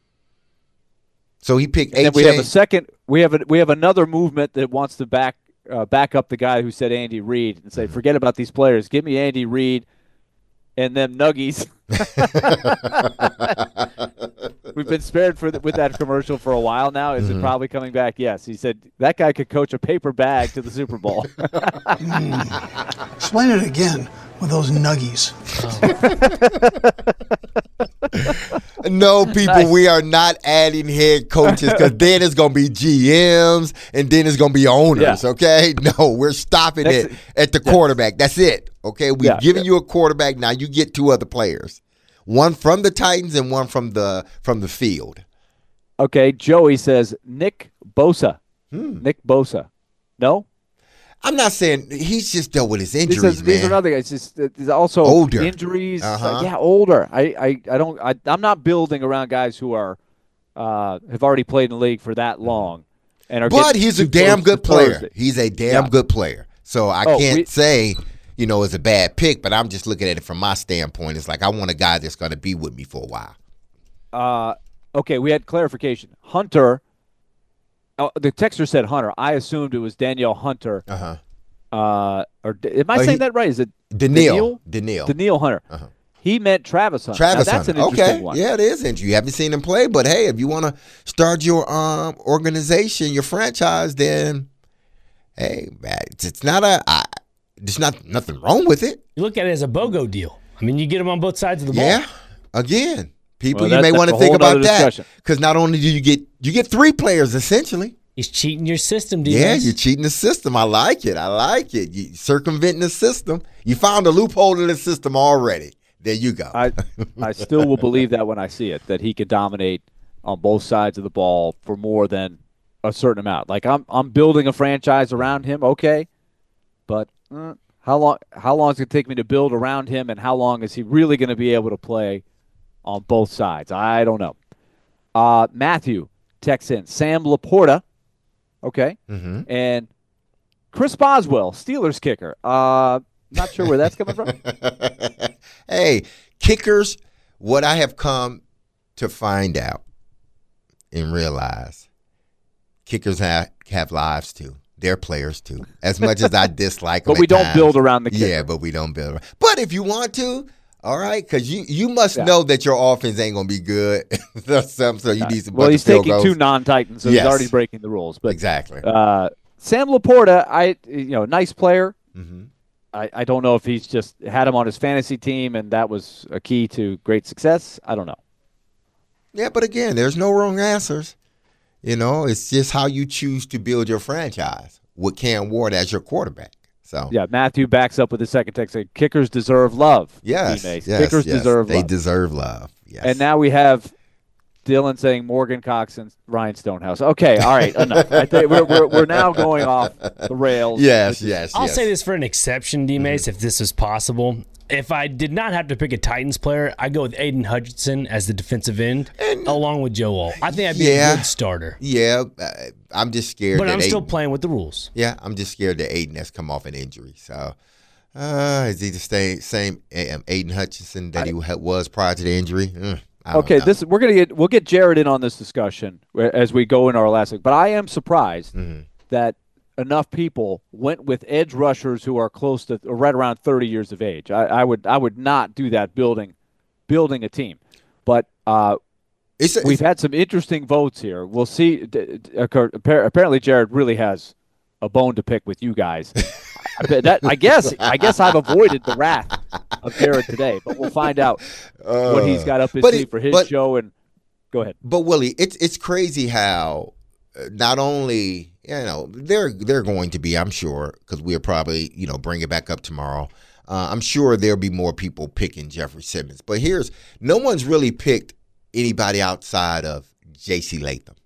Speaker 2: So he picked
Speaker 1: And then
Speaker 2: A J.
Speaker 1: we have a second. We have a, we have another movement that wants to back uh, back up the guy who said Andy Reid and say, forget about these players. Give me Andy Reid and them Nuggies. We've been spared for the, with that commercial for a while now. Is
Speaker 2: Mm-hmm.
Speaker 1: it probably coming back? Yes. He said that guy could coach a paper bag to the Super Bowl.
Speaker 4: Explain it again with those nuggies.
Speaker 2: No, people,
Speaker 1: Nice.
Speaker 2: we are not adding head coaches because then it's going to be G Ms and then it's going to be owners,
Speaker 1: Yeah.
Speaker 2: okay? No, we're stopping
Speaker 1: Next-
Speaker 2: it at the quarterback. That's it, okay? We've
Speaker 1: Yeah.
Speaker 2: given you a quarterback. Now you get two other players, one from the Titans and one from the from the field.
Speaker 1: Okay, Joey says Nick Bosa.
Speaker 2: Hmm.
Speaker 1: Nick Bosa. No?
Speaker 2: I'm not saying he's just dealt with his
Speaker 1: These
Speaker 2: injuries,
Speaker 1: are,
Speaker 2: man.
Speaker 1: these are another guys. It's just it's also
Speaker 2: Older.
Speaker 1: injuries.
Speaker 2: Uh-huh.
Speaker 1: Uh, yeah, older. I, I, I don't. I, I'm not building around guys who are uh, have already played in the league for that long, and are.
Speaker 2: But
Speaker 1: getting
Speaker 2: he's a
Speaker 1: too
Speaker 2: damn
Speaker 1: close
Speaker 2: good
Speaker 1: to
Speaker 2: player.
Speaker 1: Thursday.
Speaker 2: He's a damn
Speaker 1: Yeah.
Speaker 2: good player. So I
Speaker 1: Oh,
Speaker 2: can't
Speaker 1: we-
Speaker 2: say, you know, it's a bad pick, but I'm just looking at it from my standpoint. It's like I want a guy that's going to be with me for a while.
Speaker 1: Uh, okay, we had clarification. Hunter. Oh, the texter said Hunter. I assumed it was Danielle Hunter.
Speaker 2: Uh-huh.
Speaker 1: Uh, or am I
Speaker 2: Oh,
Speaker 1: saying
Speaker 2: he-
Speaker 1: that right? Is it
Speaker 2: Daniil. Daniil.
Speaker 1: Daniil Hunter.
Speaker 2: Uh-huh.
Speaker 1: He meant Travis Hunter.
Speaker 2: Travis
Speaker 1: now, that's
Speaker 2: Hunter.
Speaker 1: an interesting
Speaker 2: Okay.
Speaker 1: one.
Speaker 2: Yeah, it is interesting. You haven't seen him play, but hey, if you want to start your um organization, your franchise, then hey, man, it's, it's not a I, there's not nothing wrong with it.
Speaker 3: You look at it as a BOGO deal. I mean, you get them on both sides of the ball.
Speaker 2: Yeah. Again, people
Speaker 1: Well,
Speaker 2: you
Speaker 1: that-
Speaker 2: may
Speaker 1: that's
Speaker 2: want
Speaker 1: a
Speaker 2: to think
Speaker 1: whole
Speaker 2: about
Speaker 1: nother
Speaker 2: that
Speaker 1: discussion.
Speaker 2: because not only do you get you get three players essentially.
Speaker 3: He's cheating your system, D.
Speaker 2: Yeah, you're cheating the system. I like it. I like it. You circumventing the system. You found a loophole in the system already. There you go.
Speaker 1: I I still will believe that when I see it, that he could dominate on both sides of the ball for more than a certain amount. Like I'm I'm building a franchise around him, okay, but uh, how long how long is it going to take me to build around him, and how long is he really going to be able to play on both sides? I don't know. Uh, Matthew texts in Sam Laporta, okay,
Speaker 2: mm-hmm.
Speaker 1: and Chris Boswell, Steelers kicker. Uh, not sure where that's coming from.
Speaker 2: Hey, kickers, what I have come to find out and realize, kickers have, have lives too. They're players too. As much as I dislike them
Speaker 1: But we
Speaker 2: at
Speaker 1: don't
Speaker 2: times.
Speaker 1: build around the kicker.
Speaker 2: Yeah, but we don't build around. But if you want to, all right, because you, you must
Speaker 1: Yeah.
Speaker 2: know that your offense ain't going to be good. so you need some
Speaker 1: Well,
Speaker 2: bunch
Speaker 1: he's
Speaker 2: of field
Speaker 1: taking
Speaker 2: goals.
Speaker 1: two non-Titans, so
Speaker 2: Yes.
Speaker 1: he's already breaking the rules. But
Speaker 2: Exactly.
Speaker 1: uh, Sam Laporta, I you know, nice player.
Speaker 2: mm-hmm.
Speaker 1: I, I don't know if he's just had him on his fantasy team and that was a key to great success. I don't know.
Speaker 2: Yeah, but again, there's no wrong answers. You know, it's just how you choose to build your franchise with Cam Ward as your quarterback. So
Speaker 1: Yeah, Matthew backs up with the second text saying kickers deserve love.
Speaker 2: yes,
Speaker 1: teammates.
Speaker 2: yes,
Speaker 1: kickers
Speaker 2: yes,
Speaker 1: deserve
Speaker 2: they
Speaker 1: love.
Speaker 2: deserve love. Yes.
Speaker 1: And now we have Dylan saying Morgan Cox and Ryan Stonehouse. Okay, all right, enough. I think we're, we're we're now going off the rails.
Speaker 2: yes, yes,
Speaker 3: I'll
Speaker 2: yes.
Speaker 3: say this for an exception, D. Mace, if this is possible. If I did not have to pick a Titans player, I'd go with Aiden Hutchinson as the defensive end,
Speaker 2: And-
Speaker 3: along with Joe Alt. I think I'd be
Speaker 2: Yeah.
Speaker 3: a good starter.
Speaker 2: Yeah, uh, I'm just scared.
Speaker 3: But
Speaker 2: that
Speaker 3: I'm still
Speaker 2: Aiden-
Speaker 3: playing with the rules.
Speaker 2: Yeah, I'm just scared that Aiden has come off an injury. So, uh, is he the same same um, Aiden Hutchinson that he ha- was prior to the injury? Mm, I don't
Speaker 1: Okay,
Speaker 2: know.
Speaker 1: this we're gonna get we'll get Jared in on this discussion as we go in our last week. But I am surprised
Speaker 2: Mm-hmm.
Speaker 1: that enough people went with edge rushers who are close to or right around thirty years of age. I, I would I would not do that building building a team. But uh,
Speaker 2: It's a,
Speaker 1: we've
Speaker 2: it's,
Speaker 1: had some interesting votes here. We'll see. D- d- appar- Apparently, Jared really has a bone to pick with you guys. I, bet that, I guess I guess I've avoided the wrath of Jared today, but we'll find out what he's got up his
Speaker 2: but
Speaker 1: sleeve
Speaker 2: it-
Speaker 1: for his
Speaker 2: but-
Speaker 1: show. And go ahead.
Speaker 2: But Willie, it's it's crazy how uh, not only you know they're they're going to be, I'm sure, because we'll probably you know bring it back up tomorrow. Uh, I'm sure there'll be more people picking Jeffrey Simmons. But here's no one's really picked anybody outside of J C Latham.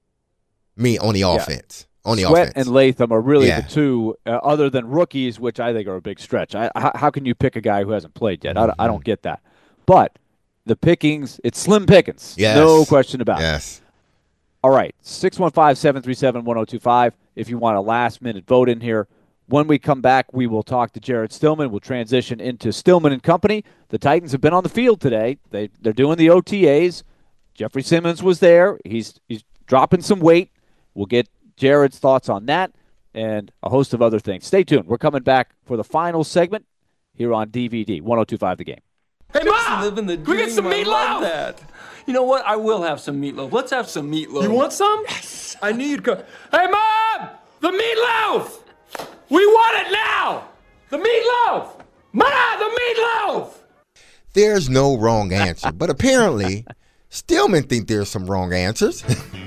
Speaker 2: Me on the offense. On the
Speaker 1: Sweat
Speaker 2: offense.
Speaker 1: and Latham are really
Speaker 2: Yeah.
Speaker 1: the two, uh, other than rookies, which I think are a big stretch. I, how, how can you pick a guy who hasn't played yet? I, don't- I don't get that. But the pickings, it's slim pickings.
Speaker 2: Yes.
Speaker 1: No question about it.
Speaker 2: Yes.
Speaker 1: All right, six one five, seven three seven, one oh two five if you want a last-minute vote in here. When we come back, we will talk to Jared Stillman. We'll transition into Stillman and Company. The Titans have been on the field today. They, they're doing the O T As. Jeffrey Simmons was there. He's he's dropping some weight. We'll get Jared's thoughts on that and a host of other things. Stay tuned. We're coming back for the final segment here on D V D, one oh two five The Game.
Speaker 5: Hey,
Speaker 6: Just
Speaker 5: Mom!
Speaker 6: living the
Speaker 5: Can we get
Speaker 6: dream.
Speaker 5: some
Speaker 6: I
Speaker 5: meatloaf?
Speaker 6: love that. You know what? I will have some meatloaf. Let's have some meatloaf.
Speaker 5: You want some? Yes. I knew you'd come. Hey, Mom! The meatloaf! We want it now! The meatloaf! Ma, the meatloaf!
Speaker 2: There's no wrong answer, but apparently Stillman think there's some wrong answers.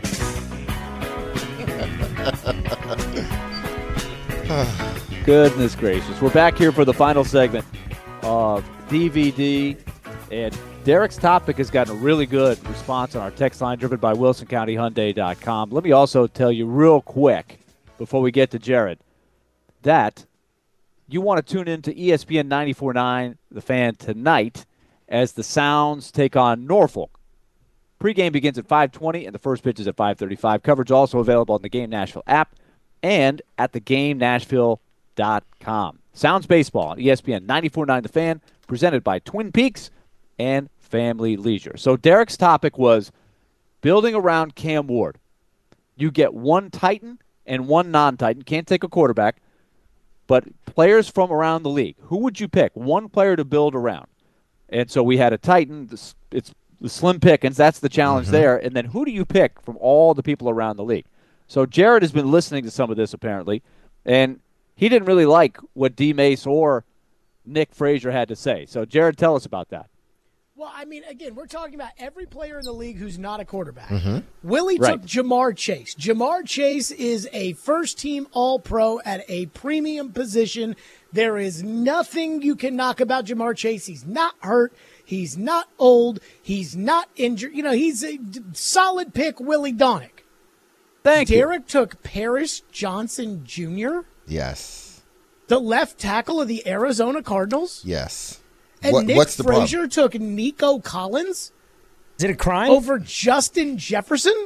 Speaker 1: Goodness gracious. We're back here for the final segment of D V D. And Derek's topic has gotten a really good response on our text line driven by Wilson County Hyundai dot com. Let me also tell you real quick before we get to Jared, that you want to tune in to E S P N ninety-four point nine, The Fan, tonight as the Sounds take on Norfolk. Pregame begins at five twenty, and the first pitch is at five thirty-five. Coverage also available on the Game Nashville app and at the game nashville dot com. Sounds Baseball on E S P N ninety-four point nine The Fan, presented by Twin Peaks and Family Leisure. So Derek's topic was building around Cam Ward. You get one Titan and one non-Titan. Can't take a quarterback, but players from around the league. Who would you pick? One player to build around. And so we had a Titan. It's the Slim Pickens. That's the challenge mm-hmm. there. And then who do you pick from all the people around the league? So Jared has been listening to some of this apparently, and he didn't really like what D. Mace or Nick Frazier had to say. So Jared, tell us about that.
Speaker 7: Well, I mean, again, we're talking about every player in the league who's not a quarterback.
Speaker 2: Mm-hmm.
Speaker 7: Willie
Speaker 1: right.
Speaker 7: took Jamar Chase. Jamar Chase is a first-team All-Pro at a premium position. There is nothing you can knock about Jamar Chase. He's not hurt. He's not old. He's not injured. You know, he's a solid pick, Willie Donick.
Speaker 1: Thank
Speaker 7: Derek
Speaker 1: you.
Speaker 7: Derek took Paris Johnson Junior
Speaker 2: Yes.
Speaker 7: The left tackle of the Arizona Cardinals.
Speaker 2: Yes.
Speaker 7: And
Speaker 2: what,
Speaker 7: Nick
Speaker 2: what's the
Speaker 7: Frazier
Speaker 2: problem?
Speaker 7: took Nico Collins.
Speaker 3: Is it a crime?
Speaker 7: Over Justin Jefferson?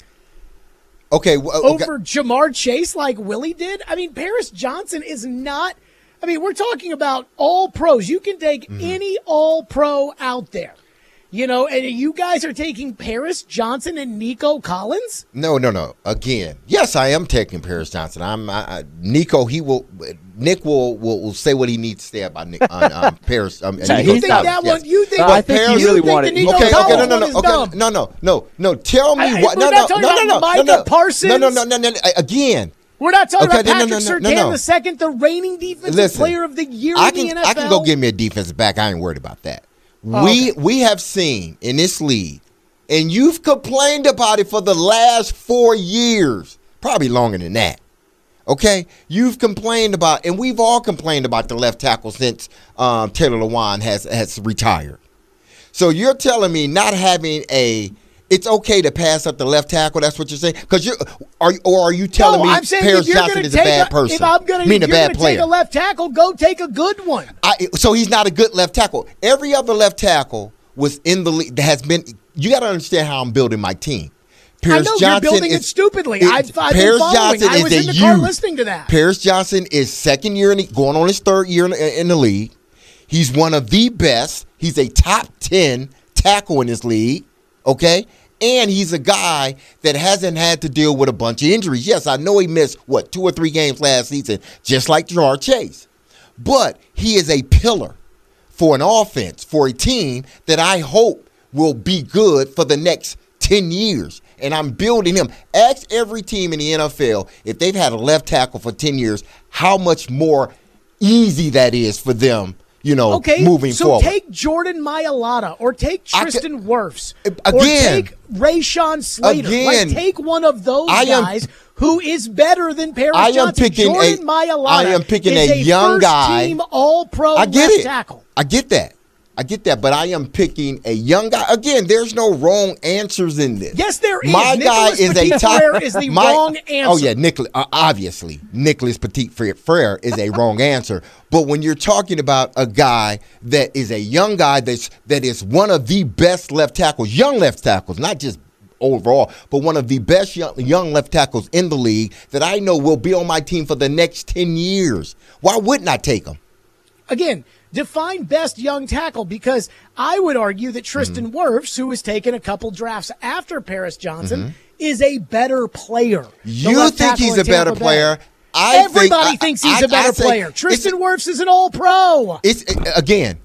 Speaker 2: Okay. Well, okay.
Speaker 7: Over Jamar Chase like Willie did? I mean, Paris Johnson is not – I mean, we're talking about all pros. You can take mm-hmm. any all pro out there. You know, and you guys are taking Paris Johnson and Nico Collins?
Speaker 2: No, no, no. Again, yes, I am taking Paris Johnson. I'm I, I, Nico. He will. Nick will, will will say what he needs to say about Nick on um, Paris. Um,
Speaker 7: so
Speaker 2: Nico
Speaker 7: you think
Speaker 2: Collins,
Speaker 7: that
Speaker 2: yes.
Speaker 7: one? You think?
Speaker 1: Uh, I think
Speaker 7: Paris,
Speaker 1: you really
Speaker 7: think
Speaker 1: wanted.
Speaker 7: Nico
Speaker 2: Okay,
Speaker 7: Collins
Speaker 2: okay, no, no, no,
Speaker 7: is
Speaker 2: okay,
Speaker 7: dumb.
Speaker 2: no, no, no, no. Tell me
Speaker 7: I,
Speaker 2: what?
Speaker 7: We're
Speaker 2: No,
Speaker 7: not
Speaker 2: no,
Speaker 7: talking
Speaker 2: no,
Speaker 7: about
Speaker 2: no, no,
Speaker 7: Micah
Speaker 2: no, no.
Speaker 7: Parsons.
Speaker 2: No, no, no, no, no, no. Again.
Speaker 7: We're not talking
Speaker 2: Okay,
Speaker 7: about
Speaker 2: no, no,
Speaker 7: Patrick
Speaker 2: no, no,
Speaker 7: Surtain
Speaker 2: no, no.
Speaker 7: the second, the reigning defensive
Speaker 2: Listen,
Speaker 7: player of the year
Speaker 2: I
Speaker 7: in
Speaker 2: can
Speaker 7: the N F L.
Speaker 2: I can go get me a defensive back. I ain't worried about that.
Speaker 7: Oh,
Speaker 2: we
Speaker 7: okay.
Speaker 2: we have seen in this league, and you've complained about it for the last four years, probably longer than that. Okay, you've complained about, and we've all complained about the left tackle since um, Taylor Lewan has has retired. So you're telling me not having a, it's okay to pass up the left tackle? That's what you're saying? Because you are, or are you telling
Speaker 7: no,
Speaker 2: me
Speaker 7: I'm saying
Speaker 2: Paris
Speaker 7: if you're
Speaker 2: Johnson
Speaker 7: gonna
Speaker 2: is a
Speaker 7: take
Speaker 2: bad
Speaker 7: a,
Speaker 2: person?
Speaker 7: If I'm going to,
Speaker 2: mean a
Speaker 7: you're
Speaker 2: bad
Speaker 7: gonna
Speaker 2: player.
Speaker 7: take a left tackle, go take a good one.
Speaker 2: I, so he's not a good left tackle. Every other left tackle was in the league that has been. You got to understand how I'm building my team. Paris
Speaker 7: I know
Speaker 2: Johnson
Speaker 7: you're building
Speaker 2: is,
Speaker 7: it stupidly.
Speaker 2: It,
Speaker 7: I've, I've
Speaker 2: Paris
Speaker 7: been following.
Speaker 2: Johnson
Speaker 7: I was
Speaker 2: is
Speaker 7: in
Speaker 2: a
Speaker 7: the car
Speaker 2: youth.
Speaker 7: listening to that.
Speaker 2: Paris Johnson is second year in the, going on his third year in, in the league. He's one of the best. He's a top ten tackle in this league. Okay. And he's a guy that hasn't had to deal with a bunch of injuries. Yes, I know he missed, what, two or three games last season, just like Jamar Chase. But he is a pillar for an offense, for a team that I hope will be good for the next ten years. And I'm building him. Ask every team in the N F L, if they've had a left tackle for ten years, how much more easy that is for them, you know,
Speaker 7: okay,
Speaker 2: moving
Speaker 7: so
Speaker 2: forward.
Speaker 7: take Jordan Mailata or take Tristan
Speaker 2: can,
Speaker 7: Wirfs
Speaker 2: again,
Speaker 7: or take Rayshawn Slater.
Speaker 2: Again,
Speaker 7: like, take one of those
Speaker 2: I am,
Speaker 7: guys who is better than Paris
Speaker 2: I am
Speaker 7: Johnson.
Speaker 2: picking
Speaker 7: Jordan
Speaker 2: a,
Speaker 7: Mailata
Speaker 2: I am picking
Speaker 7: is
Speaker 2: a,
Speaker 7: a
Speaker 2: young guy.
Speaker 7: Team All-Pro
Speaker 2: I get
Speaker 7: left
Speaker 2: it.
Speaker 7: tackle.
Speaker 2: I get that. I get that, but I am picking a young guy. Again, there's no wrong answers in this.
Speaker 7: Yes, there is.
Speaker 2: My guy
Speaker 7: Nicholas
Speaker 2: is
Speaker 7: Petit
Speaker 2: a top.
Speaker 7: Frere is the
Speaker 2: my,
Speaker 7: wrong answer.
Speaker 2: Oh yeah, Nicholas. Uh, obviously, Nicholas Petit Frere is a wrong answer. But when you're talking about a guy that is a young guy that's that is one of the best left tackles, young left tackles, not just overall, but one of the best young, young left tackles in the league that I know will be on my team for the next ten years. Why wouldn't I take him?
Speaker 7: Again, define best young tackle, because I would argue that Tristan mm-hmm. Wirfs, who was taken a couple drafts after Paris Johnson, mm-hmm. is a better player.
Speaker 2: You think he's a better player? I
Speaker 7: Everybody
Speaker 2: think,
Speaker 7: thinks
Speaker 2: I,
Speaker 7: he's
Speaker 2: I,
Speaker 7: a better
Speaker 2: I think
Speaker 7: player. Tristan Wirfs is an all-pro.
Speaker 2: It's again,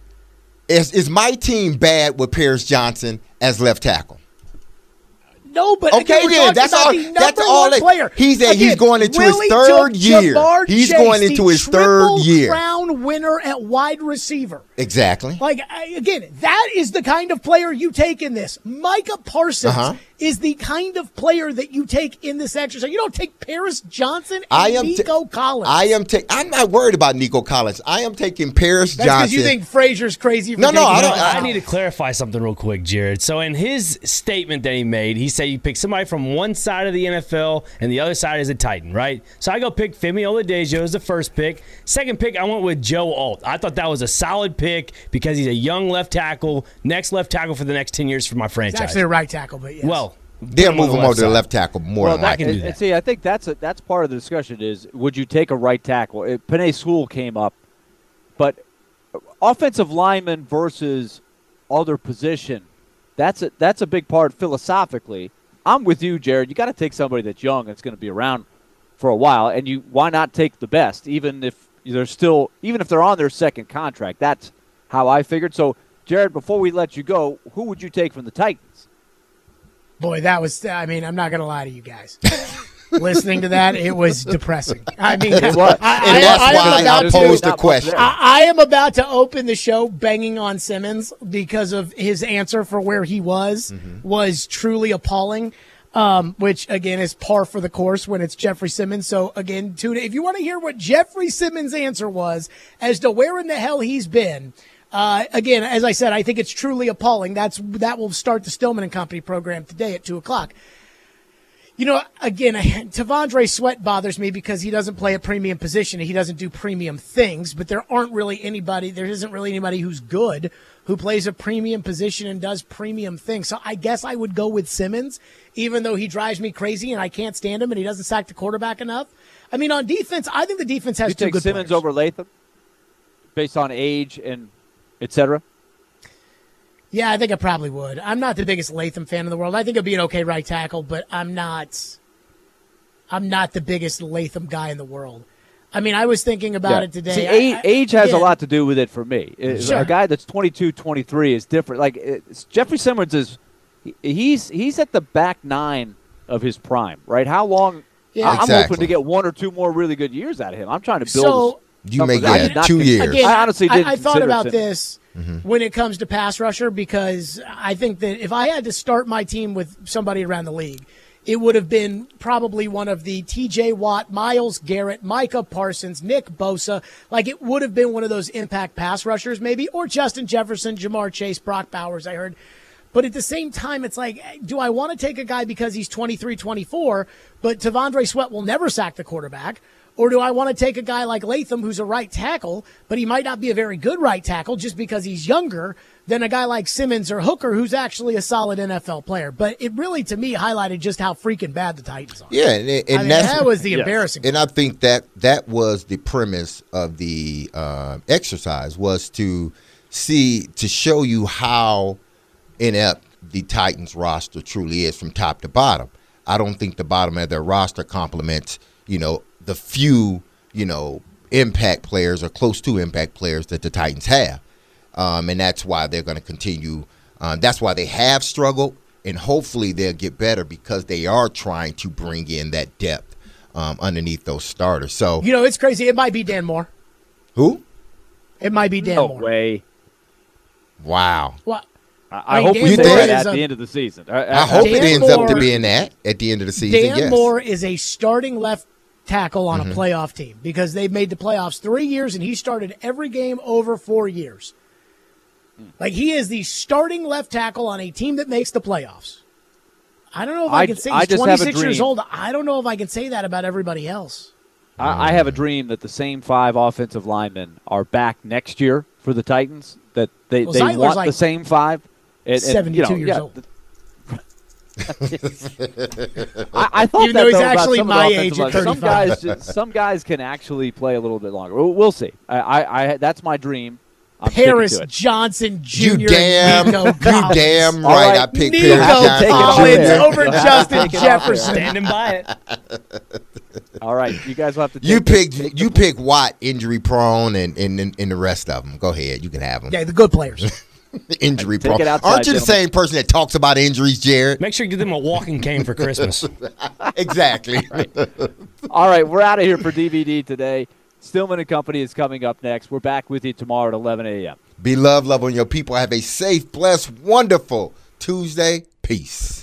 Speaker 2: is is my team bad with Paris Johnson as left tackle?
Speaker 7: No, but
Speaker 2: okay,
Speaker 7: again,
Speaker 2: then that's all.
Speaker 7: The
Speaker 2: that's all.
Speaker 7: one player.
Speaker 2: He's a,
Speaker 7: again,
Speaker 2: he's going into
Speaker 7: Willie
Speaker 2: his third year.
Speaker 7: Jamar
Speaker 2: He's
Speaker 7: Chase,
Speaker 2: going into his third year.
Speaker 7: Crown winner at wide receiver.
Speaker 2: Exactly.
Speaker 7: Like I, again, that is the kind of player you take in this. Micah Parsons
Speaker 2: uh-huh.
Speaker 7: is the kind of player that you take in this exercise. You don't take Paris Johnson and
Speaker 2: I am
Speaker 7: Nico
Speaker 2: ta-
Speaker 7: Collins.
Speaker 2: I am ta- I'm not worried about Nico Collins. I am taking Paris
Speaker 7: That's because
Speaker 2: Johnson.
Speaker 7: you think Frazier's crazy for
Speaker 2: No, no,
Speaker 7: taking
Speaker 2: I don't-
Speaker 7: him.
Speaker 2: I-
Speaker 3: I need to clarify something real quick, Jared. So in his statement that he made, he said you pick somebody from one side of the N F L and the other side is a Titan, right? So I go pick Femi Oladipo as the first pick. Second pick, I went with Joe Alt. I thought that was a solid pick because he's a young left tackle, next left tackle for the next ten years for my
Speaker 7: He's
Speaker 3: franchise.
Speaker 7: actually a right tackle, but yes.
Speaker 3: Well,
Speaker 2: They'll
Speaker 3: put on
Speaker 2: move
Speaker 3: the
Speaker 2: him over to the
Speaker 3: side.
Speaker 2: left tackle more
Speaker 1: Well,
Speaker 2: than
Speaker 1: that,
Speaker 2: likely.
Speaker 3: can do
Speaker 1: and,
Speaker 3: that.
Speaker 1: and see, I think that's a, that's part of the discussion is would you take a right tackle? It, Penei Sewell came up, but offensive lineman versus other position, that's a, that's a big part philosophically. I'm with you, Jared. You got to take somebody that's young that's going to be around for a while, and you why not take the best, even if they're still even if they're on their second contract. That's how I figured. So, Jared, before we let you go, who would you take from the Titans?
Speaker 7: Boy, that was, I mean, I'm not going to lie to you guys. Listening to that, it was depressing. I mean,
Speaker 1: It was.
Speaker 7: I,
Speaker 2: And
Speaker 7: I-
Speaker 2: that's
Speaker 7: I am
Speaker 2: why
Speaker 7: about
Speaker 2: I
Speaker 7: to-
Speaker 2: posed the
Speaker 1: Not much
Speaker 2: question.
Speaker 1: there.
Speaker 7: I, I am about to open the show banging on Simmons because of his answer for where he was
Speaker 2: Mm-hmm.
Speaker 7: was truly appalling. Um, which again is par for the course when it's Jeffrey Simmons. So again, tune in. If you want to hear what Jeffrey Simmons' answer was as to where in the hell he's been, uh, again, as I said, I think it's truly appalling. That's that will start the Stillman and Company program today at two o'clock. You know, again, Tavondre Sweat bothers me because he doesn't play a premium position and he doesn't do premium things, but there aren't really anybody, there isn't really anybody who's good who plays a premium position and does premium things. So I guess I would go with Simmons, even though he drives me crazy and I can't stand him and he doesn't sack the quarterback enough. I mean, on defense, I think the defense has
Speaker 1: You
Speaker 7: two
Speaker 1: take
Speaker 7: good
Speaker 1: Simmons
Speaker 7: players.
Speaker 1: over Latham based on age and et cetera?
Speaker 7: Yeah, I think I probably would. I'm not the biggest Latham fan in the world. I think he'll be an okay right tackle, but I'm not I'm not the biggest Latham guy in the world. I mean, I was thinking about
Speaker 1: Yeah.
Speaker 7: it today.
Speaker 1: See,
Speaker 7: I-
Speaker 1: age,
Speaker 7: I-
Speaker 1: age has
Speaker 7: again,
Speaker 1: a lot to do with it for me. It-
Speaker 7: Sure.
Speaker 1: A guy that's twenty-two, twenty-three is different. Like it's, Jeffrey Simmons is he- he's he's at the back nine of his prime, right? How long?
Speaker 7: Yeah.
Speaker 1: I- I'm
Speaker 2: Exactly.
Speaker 1: hoping to get one or two more really good years out of him. I'm trying to build.
Speaker 7: So-
Speaker 1: a-
Speaker 2: You make
Speaker 1: something- I
Speaker 2: yeah,
Speaker 1: did not
Speaker 2: two
Speaker 1: con-
Speaker 2: years.
Speaker 7: Again,
Speaker 1: I honestly didn't
Speaker 7: I, I thought
Speaker 1: consider
Speaker 7: about
Speaker 1: Simmons.
Speaker 7: this when it comes to pass rusher because I think that if I had to start my team with somebody around the league, it would have been probably one of the T J Watt, Myles Garrett, Micah Parsons, Nick Bosa. Like it would have been one of those impact pass rushers maybe, or Justin Jefferson, Jamar Chase, Brock Bowers, I heard. But at the same time, it's like, do I want to take a guy because he's twenty-three, twenty-four, but Tavondre Sweat will never sack the quarterback? Or do I want to take a guy like Latham, who's a right tackle, but he might not be a very good right tackle just because he's younger than a guy like Simmons or Hooker, who's actually a solid N F L player? But it really, to me, highlighted just how freaking bad the Titans are.
Speaker 2: Yeah, and, and
Speaker 7: I mean,
Speaker 2: that's
Speaker 7: that was the
Speaker 1: Yes.
Speaker 7: embarrassing
Speaker 2: and I think that that was the premise of the uh, exercise was to see to show you how inept the Titans roster truly is from top to bottom. I don't think the bottom of their roster complements, you know, the few, you know, impact players or close to impact players that the Titans have. Um, and that's why they're going to continue. Um, that's why they have struggled, and hopefully they'll get better because they are trying to bring in that depth um, underneath those starters. So,
Speaker 7: You know, it's crazy. It might be Dan Moore.
Speaker 2: who?
Speaker 7: It might be Dan
Speaker 1: No
Speaker 7: Moore.
Speaker 1: way.
Speaker 2: Wow.
Speaker 7: Well,
Speaker 1: I,
Speaker 7: I
Speaker 1: I
Speaker 7: mean,
Speaker 1: hope
Speaker 7: Dan
Speaker 1: we say
Speaker 2: Moore
Speaker 1: that
Speaker 7: is
Speaker 1: at
Speaker 7: a-
Speaker 1: the end of the season. I,
Speaker 2: I hope
Speaker 7: Dan
Speaker 2: it ends up to
Speaker 7: Moore-
Speaker 2: being that at the end of the season.
Speaker 7: Dan
Speaker 2: yes.
Speaker 7: Moore is a starting left tackle on
Speaker 2: Mm-hmm.
Speaker 7: a playoff team because they've made the playoffs three years and he started every game over four years. Like he is the starting left tackle on a team that makes the playoffs. I don't know if I,
Speaker 1: I-
Speaker 7: can say
Speaker 1: I
Speaker 7: he's
Speaker 1: just have a
Speaker 7: twenty-six years
Speaker 1: dream.
Speaker 7: old. I don't know if I can say that about everybody else.
Speaker 1: I, I have a dream that the same five offensive linemen are back next year for the Titans. That they,
Speaker 7: Well,
Speaker 1: they
Speaker 7: Zeitler's
Speaker 1: want
Speaker 7: like
Speaker 1: the same five. And- and,
Speaker 7: seventy-two
Speaker 1: you know,
Speaker 7: years
Speaker 1: yeah,
Speaker 7: old.
Speaker 1: I, I thought
Speaker 7: Even
Speaker 1: that,
Speaker 7: though he's
Speaker 1: though, about
Speaker 7: actually
Speaker 1: some of the
Speaker 7: my
Speaker 1: offensive
Speaker 7: age at
Speaker 1: linemen. Some
Speaker 7: thirty-five.
Speaker 1: guys, just, some guys can actually play a little bit longer. We'll, we'll see. I, I, I, that's my dream. I'm sticking
Speaker 7: Paris
Speaker 1: to it.
Speaker 7: Johnson
Speaker 2: You
Speaker 7: Junior
Speaker 2: damn,
Speaker 7: and Nico
Speaker 2: you
Speaker 7: Collins.
Speaker 2: damn
Speaker 1: All
Speaker 2: right.
Speaker 1: right.
Speaker 2: I picked
Speaker 7: Nico
Speaker 2: Paris
Speaker 1: Have to take it off
Speaker 2: Johnson
Speaker 7: Collins
Speaker 1: there.
Speaker 2: Junior
Speaker 7: over
Speaker 1: You'll have to
Speaker 7: Justin
Speaker 1: take it off there.
Speaker 7: Jefferson.
Speaker 3: Standing by it.
Speaker 1: All right, you guys will have to. Take
Speaker 2: You
Speaker 1: the-
Speaker 2: picked
Speaker 1: take
Speaker 2: you
Speaker 1: the-
Speaker 2: pick Watt injury prone and, and and and the rest of them. Go ahead, you can have them.
Speaker 7: Yeah, the good players.
Speaker 2: Injury
Speaker 1: Take
Speaker 2: prone.
Speaker 1: it outside,
Speaker 2: Aren't you the
Speaker 1: gentlemen.
Speaker 2: same person that talks about injuries, Jared?
Speaker 3: Make sure you give them a walking cane for Christmas.
Speaker 2: Exactly.
Speaker 1: All right, we're out of here for D V D today. Stillman and Company is coming up next. We're back with you tomorrow at eleven a.m.
Speaker 2: Be love, love on your people. Have a safe, blessed, wonderful Tuesday. Peace.